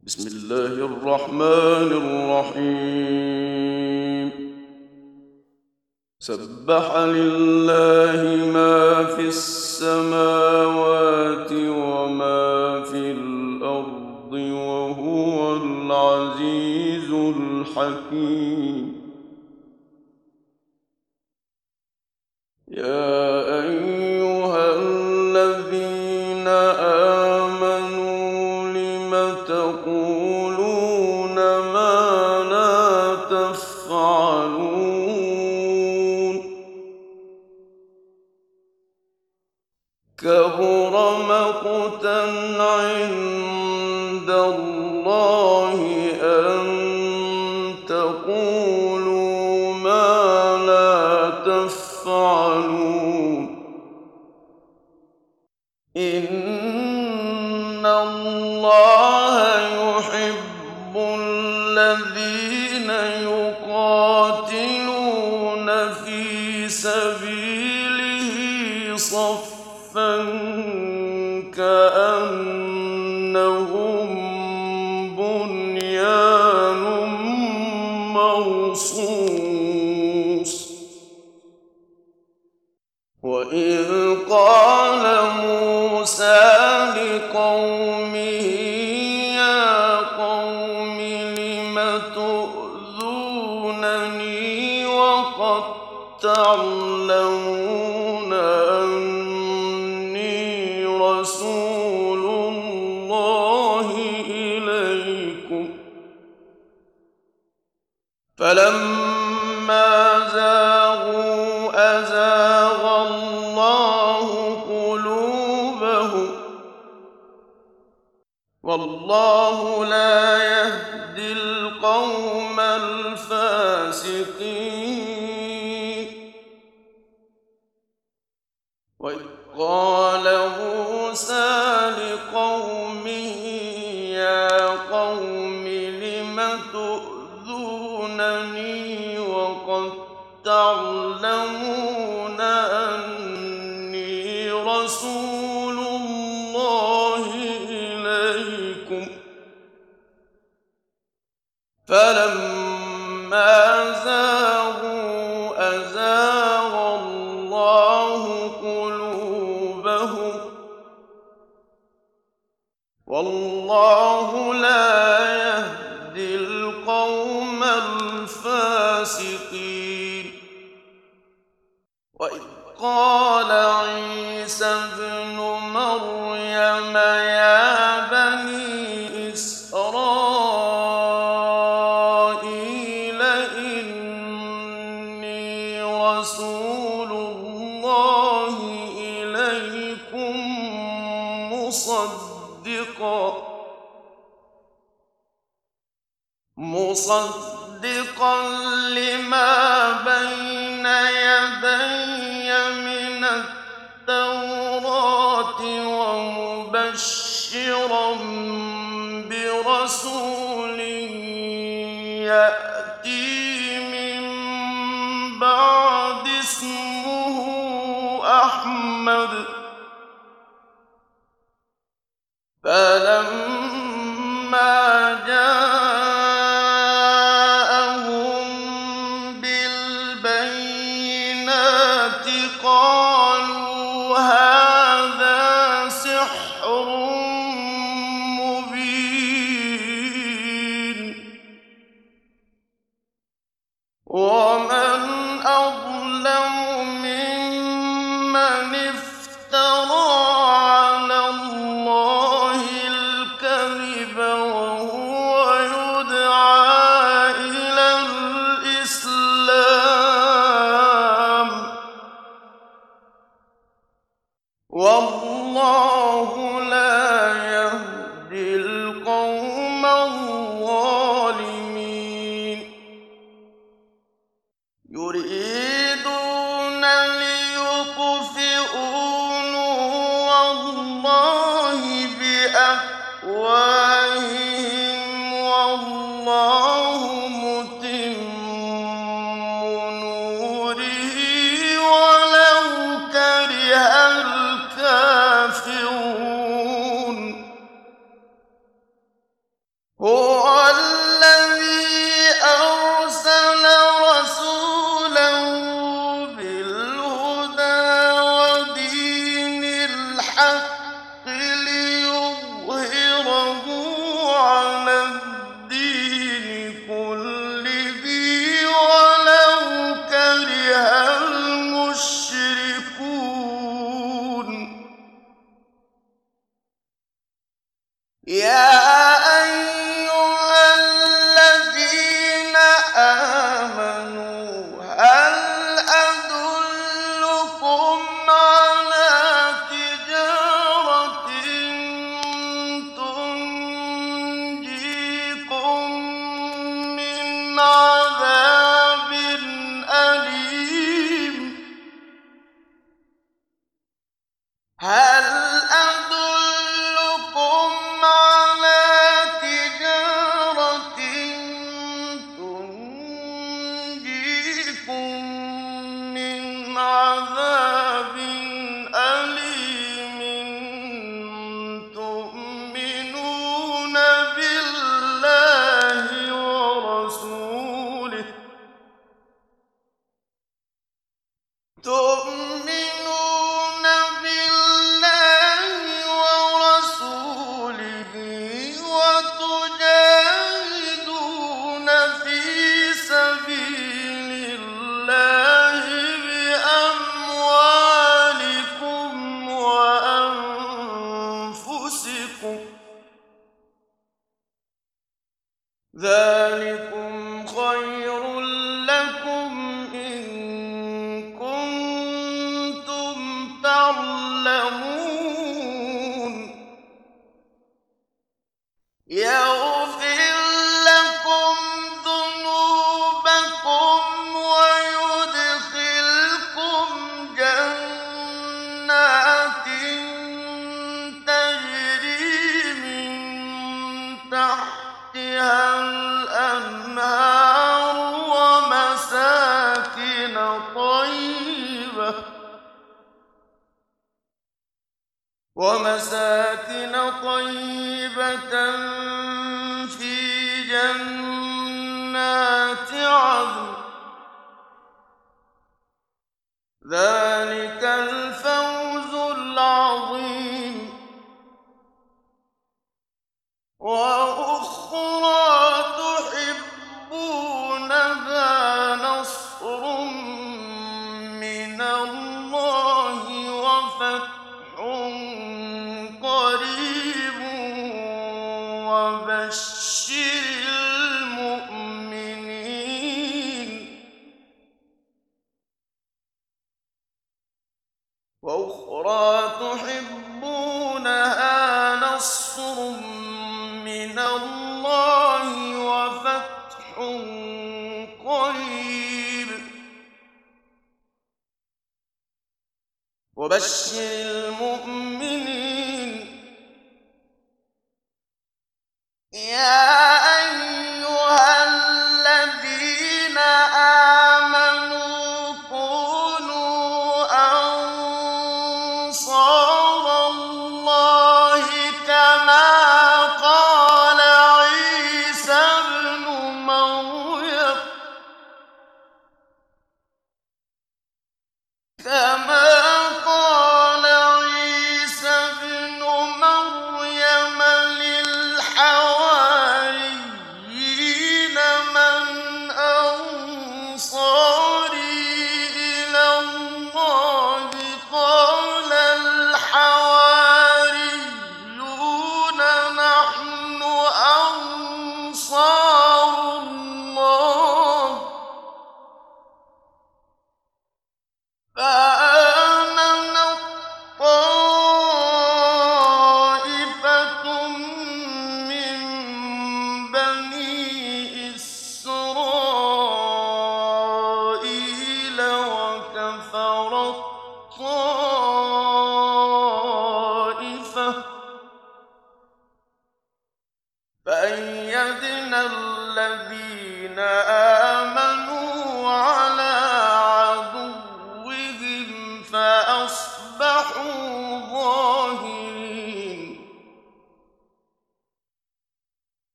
بسم الله الرحمن الرحيم. سبح لله ما في السماوات وما في الأرض وهو العزيز الحكيم. يا أيها الذين آمنوا لم تقولون ما لا تفعلون؟ كبر مقتا عند الله أن تقولوا ما لا تفعلون. إن الله يحب الذين يقاتلون في سبيله صفا كأنهم بنيان مرصوص. وإذ قال موسى لقومه يا قوم لم تؤذونني وقد تعلمون أني رسول الله إليكم. فلما زاغوا أزاغ الله قلوبهم والله لا يهدي القوم الفاسقين. وإذ قال موسى لقومه يا قوم لم تؤذونني وقد تعلمون أني رسول الله إليكم. فلما زاغوا أزاغ الله قلوبهم والله لا يهدي القوم الفاسقين. وإذ قال عيسى ابن مريم يا بني إسرائيل إني رسول الله إليكم مصدقا لما بين يدي من التوراة ومبشرا برسول يأتي من بعد اسمه أحمد. فلما جاءهم بالبينات قالوا هذا سحر مبين. ومن أظلم ممن افترى على الله الكذب وهو يدعى إلى الإسلام والله لا يهدي القوم الظالمين. يريدون ليطفئوا نور الله بأفواههم والله متم نوره ولو كره الكافرون. هو الذي أرسل رسوله بالهدى ودين الحق ليظهره على الدين كله ولو كره المشركون. يا أيها الذين آمنوا هل أدلكم على تجارة تنجيكم من عذاب أليم؟ هل أدلكم على تجارة تنجيكم من عذاب أليم تؤمنون بالله ورسوله وتجاهدون في سبيل الله بأموالكم وأنفسكم ذلكم خير لكم إن كنتم تعلمون. يغفر لكم ذنوبكم ويدخلكم جنات تجري من تحتها الأنهار ومساكن طيبة في جنات عدن ذلك الفوز العظيم. وأخرى تحبونها نصر من الله وفتح قريب وبشر المؤمنين. وأخرى تحبونها نصر من الله وفتح قريب وبشر المؤمنين. يا أيها الذين آمنوا كونوا أنصار الله كما قال عيسى ابن مريم للحواريين من أنصاري إلى الله قال الحواريون نحن أنصار الله. فآمنت طائفة من بني إسرائيل وكفرت طائفة فأيدنا الذين آمنوا